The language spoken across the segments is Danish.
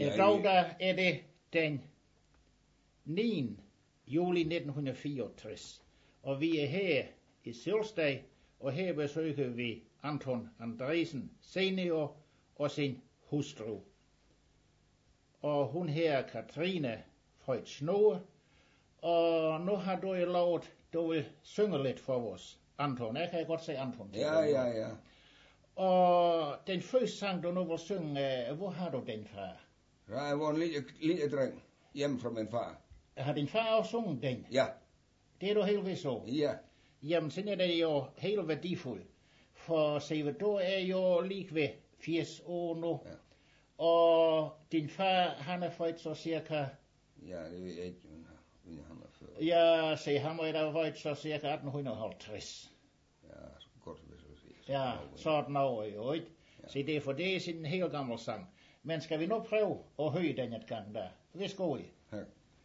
I dag der er det den 9. juli 1964, og vi er her i Sølsted, og her besøger vi Anton Andresen senior og sin hustru. Og hun her Katrine Freud Snoe, og nu har du jo lovet, du vil synge lidt for os, Anton. Jeg kan godt sige Anton. Ja. Og den første sang, du nu vil synge, hvor har du den fra? Ja, jeg var en lille dreng hjemme fra min far. Har din far også sunget den? Ja. Det er du helt ved så? Ja. Jamen, så er det jo helt værdifuldt. For se, du er jo lige ved 80 år nu. Ja. Og din far, han er født så cirka... Ja, det ved jeg ikke, men han er født. Ja, se, han var da født så cirka 1850. Ja, så godt hvis du siger. Ja, sådan over jo, ikke? Ja. Se, det er for det er sin helt gammel sang. Men skal vi nu prøve at høre den et gang der? Værsgo I. Ja.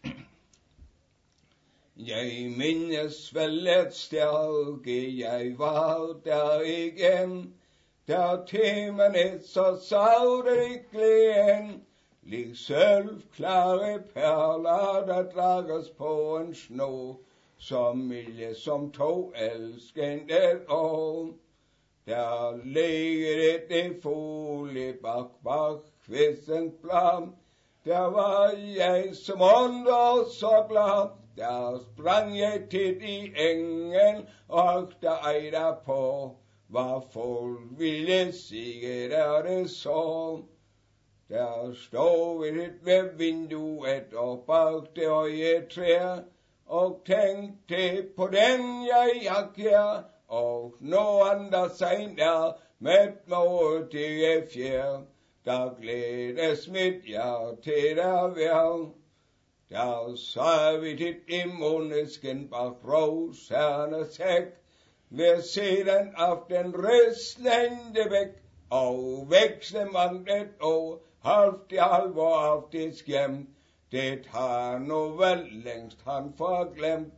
Jeg mindes vel et stærke, jeg var der igen, der temaet så savrig glæden, lig sølvklare perler, der drages på en sno, som milje som to elskende år. Der ligger det fugle bak kvistens blad, der var jeg som under så glad. Der sprang jeg til de engen, og der ej der på, var folk ville sige, der det så. Der stod ved vinduet og bag det høje træer, og tænkte på den jeg jakker, og nå andre senere med mig til fjer. Der glædes mit hjerte der vel. Der så vi dit i månesken bag rosernes hæk, ved siden af den rislende væk, og veksle manglet og halvt i alvor af det skjem, det har nu vel længst han forglemt.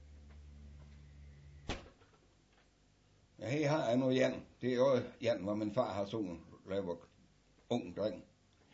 Ja, her har jeg nu igen. Det er jo igen, hvor min far har sunget, da jeg var ung dreng.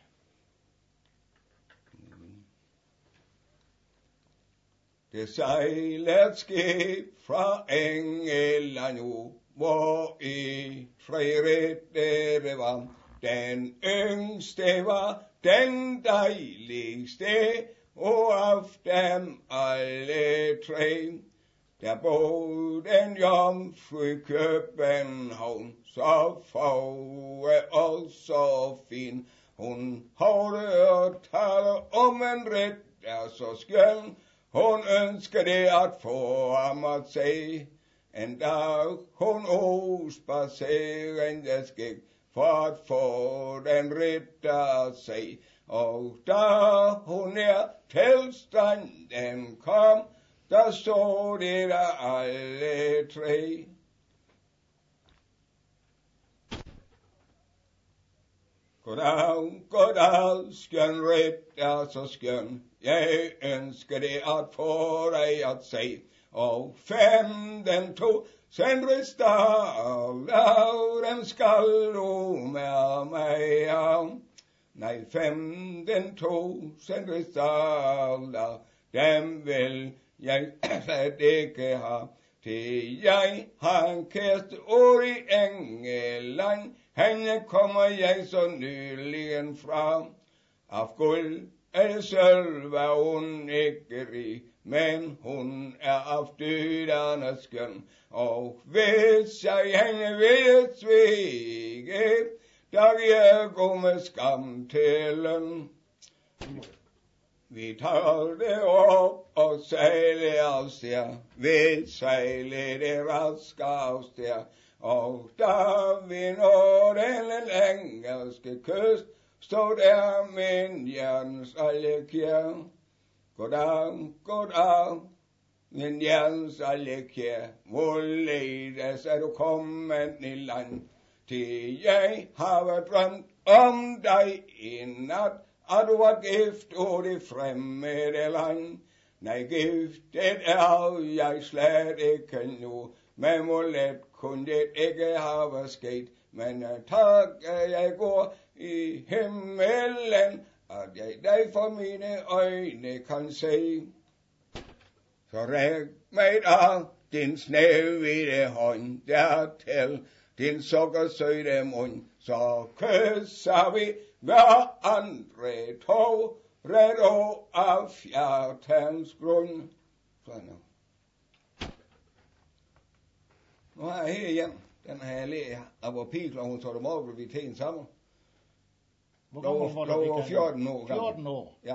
Det sejler et skib fra England nu, hvor i træret var. Den yngste var den dejligste, og af dem alle tre. Der boede en jomfru i København, så fåge og så fin. Hun havde at tale om en ret, der så skøn. Hun ønskede at få ham at se. En dag hun spaceringen gik, for at få den ret at se. Og da hun til stranden kom, der stod det der alle tre. Goddag, skøn ret er så skøn. Jeg ønsker det at få dig at se. Og 15 sendristaler, dem skal du med mig af. Nej, 15 sendristaler, dem vil jeg slet ikke have. Til jeg har en kæreste år i England, hende kommer jeg så nyligen fra. Af guld eller sølv er hun ikke rig, men hun er af dødernes skøn. Og hvis jeg hende vil svige, der jeg gå med skam til løn. Vi tager det op og sejler afsted, vi sejler det raske afsted. Og da vi når den engelske kyst, stod der min Jens Allekjær. Goddag, min Jens Allekjær. Hvorledes er du kommet i land? Til jeg har drømt om dig i nat, at du var gift og det fremmede land. Nej, giftet er jeg slet ikke nu, men hvor let kunne det ikke have sket. Men tak, jeg går i himmelen, at jeg dig for mine øjne kan se. Så ræk mig da din snehvide hånd dertil, din sukkersøde mund, så kysser vi hver andre to, ret og af hjertens grund. Sådan nu. Nu har jeg her igen, den har jeg lært af vor pige, hun tager dem over, vi tager en sammen. Hvor gammel var du? Lov 14 år gammel. 14 år? Ja.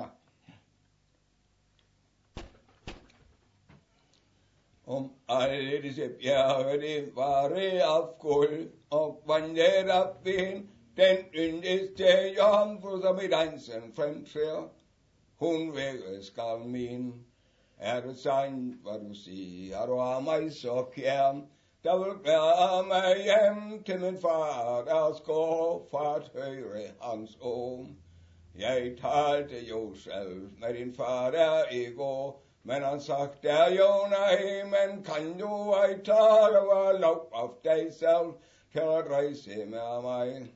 Om alle disse bjerge, det var af guld, og vandret af ben, den yndigste jomfru, som i dansen fremtræder. Hun vækker skal min. Er det sandt, hvad du siger, er du af mig så kær, der vil bære mig hjem til min far, der går for at høre hans ord. Jeg talte jo selv med din far der i går, men han sagt der jo nej, men kan du ej tage og lov af dig selv til at rejse med mig?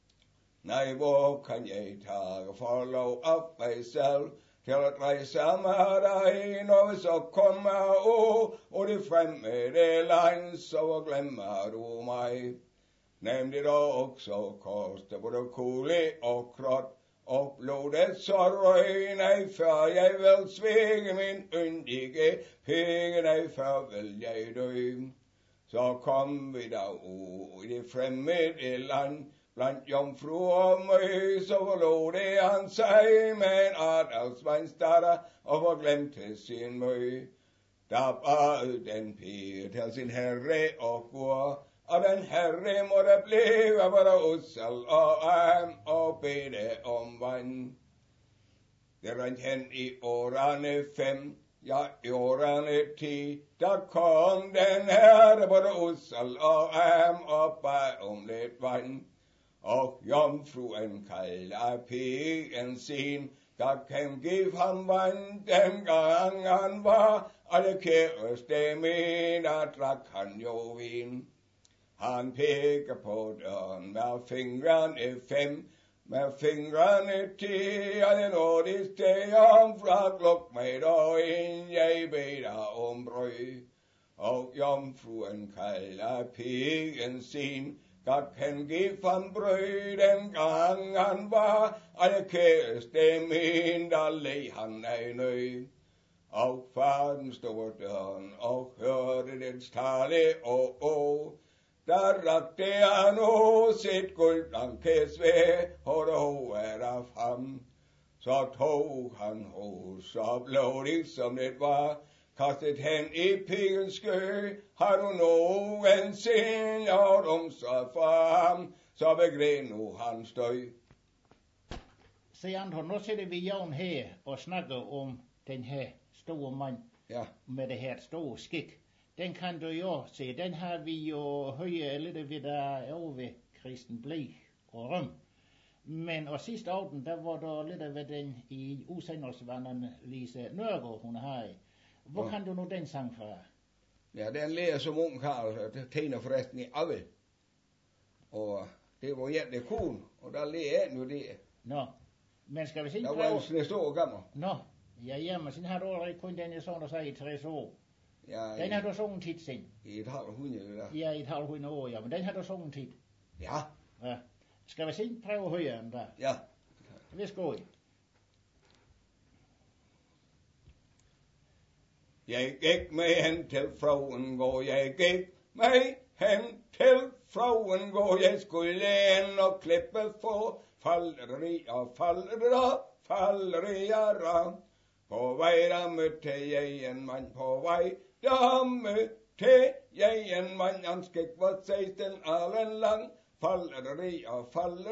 Nej, hvor kan jeg tage for lov af mig selv til at rejse med dig, når vi så kommer og det fremmede land, så glemmer du mig. Nemlig dog så koster både kugle og krot, og blodet så røg, nej, før jeg vil svinge min yndige penge, nej, før vil jeg dø. Så kom vi da ud i det fremmede land, blandt jomfruer og møg, så forlod det han sig med en adelsmandsdatter, og forglemte sin møg. Der bad den pige til sin herre og går, og den herre må der blive både ussel og arm og bede om vand. Det rent hen i årene 5, ja i årene 10, der kom den herre både ussel og arm og bad om lidt vand. Og jomfruen kalder pigen sin, der kan give ham vand, dengang han var allekæreste min, der drak han jo vin. Han peker på døren med fingrene 5, med fingrene 10, og den nordiske jomfru gluk mig dog ind, jeg beder om brød. Og jomfruen kalder pigen sin, der kan give ham brød, dengang han var allekæreste min, der led han af nød. Og faren stod døren og hørte dens tale, der rakte han sit guldblankesvæg, og det hovedet af ham. Så tog han hos, så blodigt som det var, kastet hen i pigens skø. Har du nogensinde gjort omsorg for ham, så begræd nu hans død. Se Anton, nu sidder vi jævn her og snakker om den her store mand, ja, med det her store skik. Den kan du jo se, den har vi jo hørt lidt ved der over ved Kristen Blik og Røm. Men og sidste aften, der var der lidt ved den i udsendelsesvandrende Lise Nørgaard, hun har. Hvor kan du nu den sang fra? Ja, den lærer som ung Karl, det tegner forresten i Avel. Og det var egentlig kone, og der lærer jeg nu det. Nå, men skal vi se? Der var jo sådan en stor gammel. Nå, ja, jamen, sådan har du allerede kun den, jeg så, der sagde i 60 år. Ja, den har du sunget tit sen. I et halvt hundrede, der. Ja, i et halvt hundrede år, ja, men den har du sunget tit. Ja. Ja. Skal vi se, prøve at høre den der? Ja. Værsgo. Jeg gik med hen til fruen går, jeg gik med hen til fruen går, jeg skulle ind og klippe for falleri og fallerier. På vej der mødte jeg en mand, på vej der mødte jeg en mand, han skik var 16 alen lang, falleri og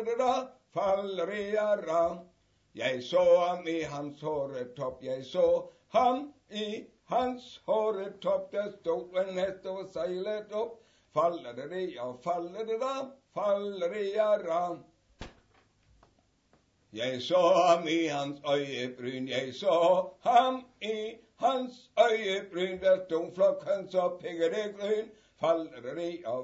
fallerier. Jeg så ham i hans håretop, jeg så ham i hans håretop, der stod en hest og sejlet op, falleri og fallerier. Jeg så ham i hans øjebryn, jeg så ham i hans øjebryn, der stod flokken så pikkede grøn, falleri og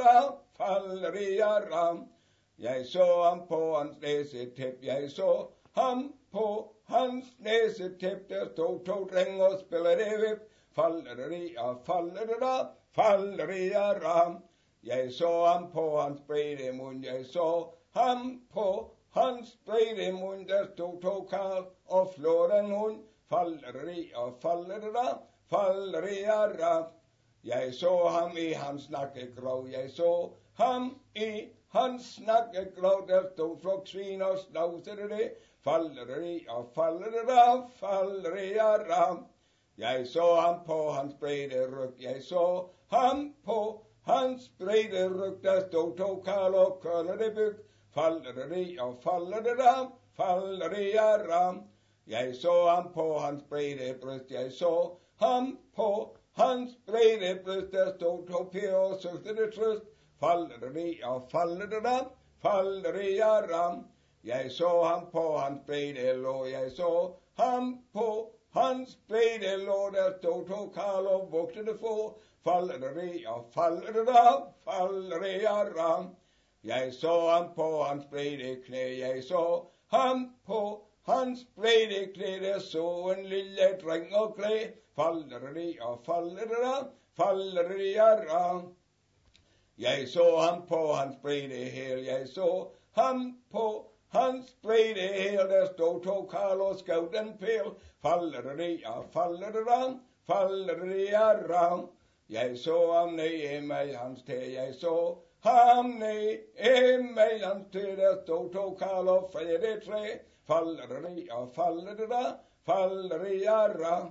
fallerier. Jeg så ham på hans næsetæp, jeg så ham på hans næsetip, der stod 2 drenge og spillede vip. Falleri og fallerera, falleria ram. Jeg så ham på hans brede mund, jeg så ham på hans brede mund, der stod 2 kar og flår en hund. Falleri og fallerera, falleria ram. Jeg så ham i hans nakkegrov, jeg så ham i hans nakkegrov, der stod frugtsvin og snavsede det. Falleri og fallerera, falleria ram. Jeg så ham på hans brede ryg, jeg så ham på hans brede ryg, der stod 2 kar og køllede byg. Falleri og fallerera, falleria ram. Jeg så ham på hans brede bryst, jeg så ham på hans brede bryst, der stod 2 piger og søgte trøst. Falleri og fallerera, falleria ram. Jeg så ham på hans brede lår, jeg så ham på hans brede lår, der stod 2 kar og vugtede få. Falleri og fallerera, falleria ram. Jeg så ham på hans brede knæ, jeg så ham på hans brede knæ, der så en lille dreng og klæ. Falleri og fallerera, falleria ram. Jeg så ham på hans brede hæl, jeg så ham på hans brede hæl, der stod 2 kar og skød en pæl. Falleri og fallerera, falleria ram. Jeg så ham ned med hans tæ, jeg så ham ned med hans tæ, der stod 2 kar og fredede træ. Falleri og fallerera, falleria ram.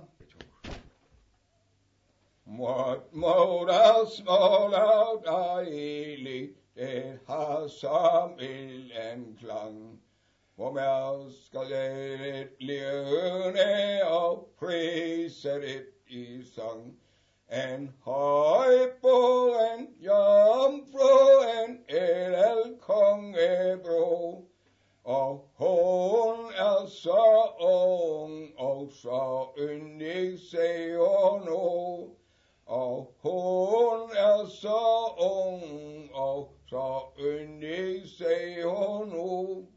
Mod og smål og dejligt, det har som en klang. Hvor mere skal jeg det levende og prise det i sang. En høj på en jomfru, en edel kongebro. Og hun er så ung og så yndig, siger hun nu. Og hun er så ung og så yndig, siger hun nu.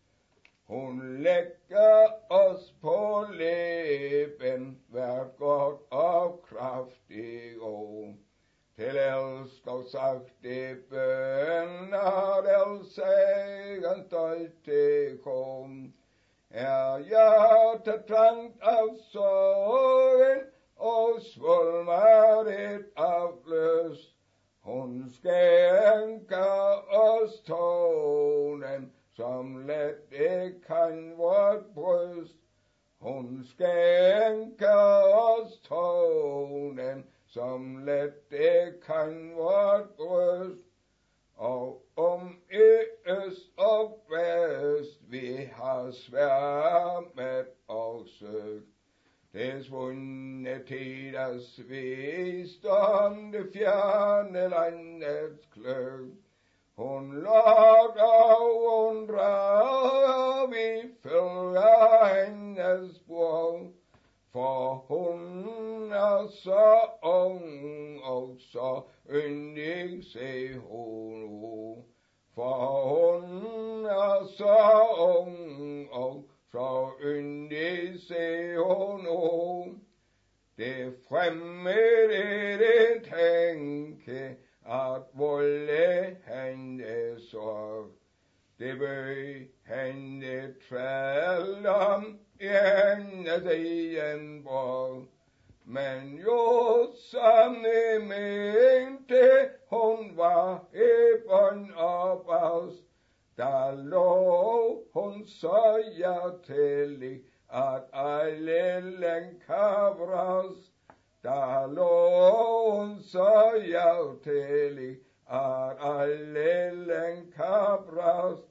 Hun lægger os på læben, vær godt og kraftig og til elsk og sagte bønner, del sagen stolte kom. Er hjertet trangt af sorgen, og svulmer det af lyst. Hun skænker os tonen, som let det kan vort bryst. Hun skænker os tonen, som let det kan vort bryst. Og om i øst og vest vi har sværmet og søgt, det svundne tiders visdom, det fjerne landets kløgt. Hun lokker og hun drager, vi følger hendes spor. For hun er så ung og så yndig, siger hun. For hun er så ung og så yndig, siger hun. Det fremmede det tænke, at volde hende sorg. Det bøg hende trældom i hendes egen borg. Men jo som det mente, hun var i bund og bas. Der lå hun så hjertelig, at alle lænkavras. Der lå hun så hjertelig, at alle lænkavras.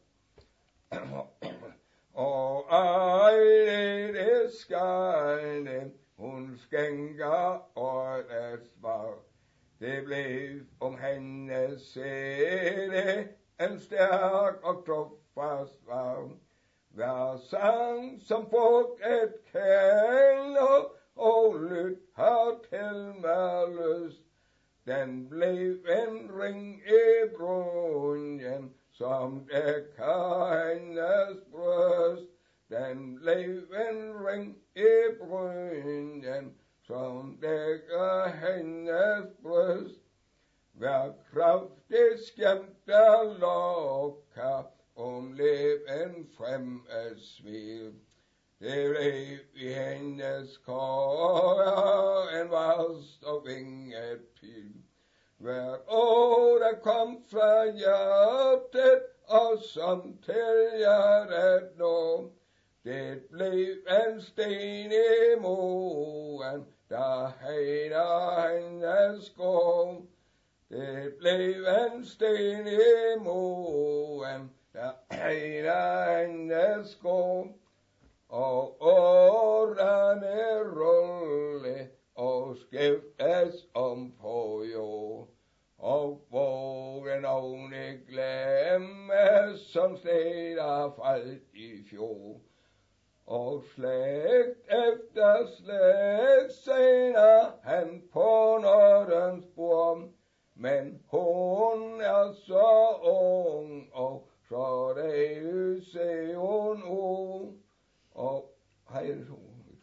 Og alle det skalde, hun skænker årets svar. Det blev om hendes sæde en stærk og trofast svar. Hver sang som folk et kælder, og lyt her til med lyst. Den blev en ring i brunnen, som dækker hendes bryst. den blev en ring i brynen, som dækker hendes bryst. Hver kraftig skæmte lokker, leven frem at sviv. Det blev i hendes kår en vast og vinget pil. Hvert år der kom fra hjertet, og som til hjertet nå, det blev en sten i moen, der hegner hendes gård. Det blev en sten i moen, der hegner hendes gård. Og årene rulle og skiftes om på jord. Og vågen ovne glemmes, som steder faldt i fjor. Og slægt efter slægt senere han på nådens bord. Men hun er så ung, og så det ser hun ud. Og hej det så.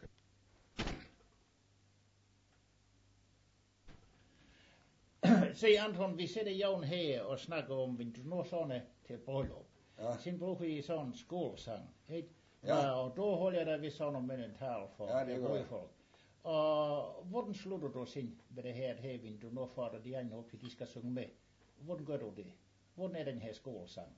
Se Anton, vi sætter jorden her og snakker om, hvis du når sådan til bryllup. Ja. Så bruger vi sådan en skolesang, ikke? Ja. Og da holder jeg da ved sådan om en tal for folk. Og hvordan slutter du sin med det her, hvis du når får de andre op, de skal synge med? Hvordan gør du det? Hvordan er den her skolesang?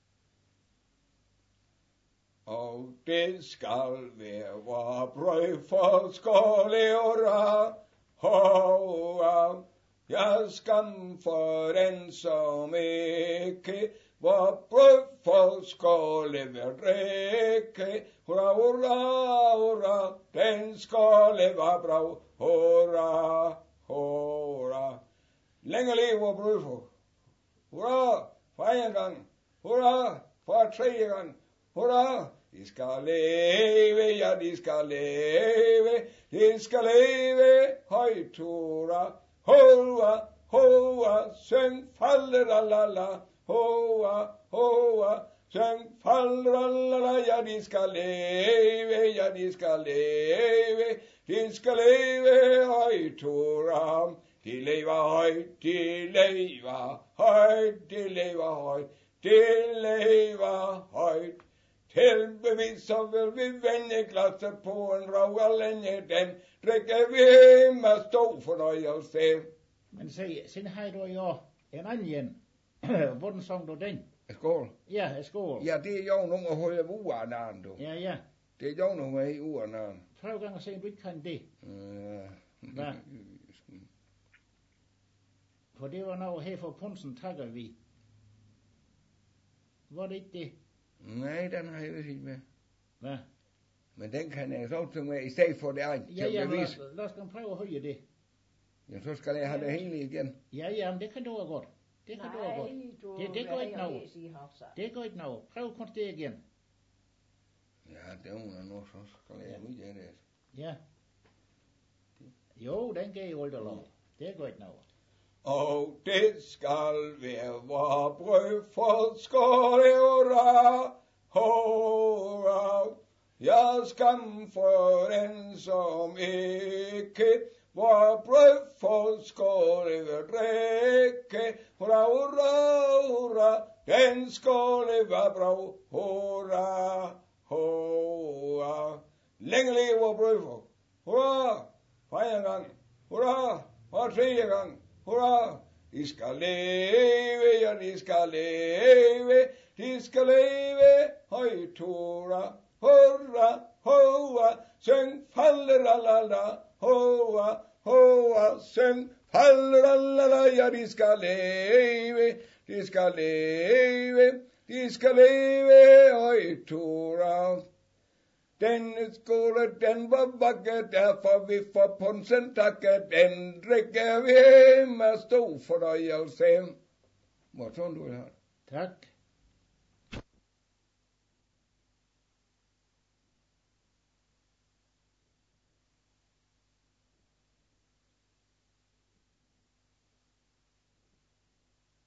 Og det skal være vor brød for skålera, hova. Jeg skam for den som ikke vor brød for skåle vil drikke. Hurra, hurra, hurra, den skåle var bra. Hurra, hurra. Længe leve vor brød for. Hurra, for en gang. Hurra, for tredje gang. Hurra, de skal leve, ja, de skal leve. De skal leve, højt, hurra. Hoa, hoa, syng falleralala. Hoa, hoa, syng falleralala. Ja, de skal leve, ja, de skal leve. De skal leve, højt, hurra. De lever højt, de lever højt, de lever højt, de lever højt. Til bevis så vil vi vende glasset på en røv alene, den drikker vi med stor fornøjelse. Men se, sen har du jo en anden. Hvordan sang du den? Skål. Ja, skål. Ja, det er jo nogen at holde uanaren, du. Ja, ja. Det er jo nogen at holde uanaren. Prøv gang at se, om du ikke kan det. Hvad? For det var noget her for punsen takker vi. Var det ikke det? Nej, den har jeg ikke med. Hvad? Men den kan jeg så til med, i stedet for det andet. Ja, lad os prøve at høre det. Ja, så skal jeg have det hele igen. Ja, men det kan du også godt. Det kan du også godt. Det går ikke noget. Det går ikke noget. Prøv kun det igen. Ja, det er noget, så skal jeg ud af det. Ja. Jo, den gav jo aldrig lov. Det går ikke noget. Og det skal være vor brød for skålera, hurra. Jeg skam for den som ikke vor brød for skåle vil drikke. Hurra, hurra, hurra, den skåle var bra. Hurra, hurra. Længe leve vor brød for. Hurra, for en gang. Hurra, for tredje gang. Hurra, de skal leve, ja, de skal leve, de skal leve, højt, hurra, hurra, hurra, syng falleralala, hurra, hurra, syng falleralala, ja, de skal leve, de skal leve, de skal leve, højt, hurra. Denne skole, den var vakker, derfor vi får punsen takke, den drikker vi med stor fornøjelse. Hvor sådan du vil have? Tak.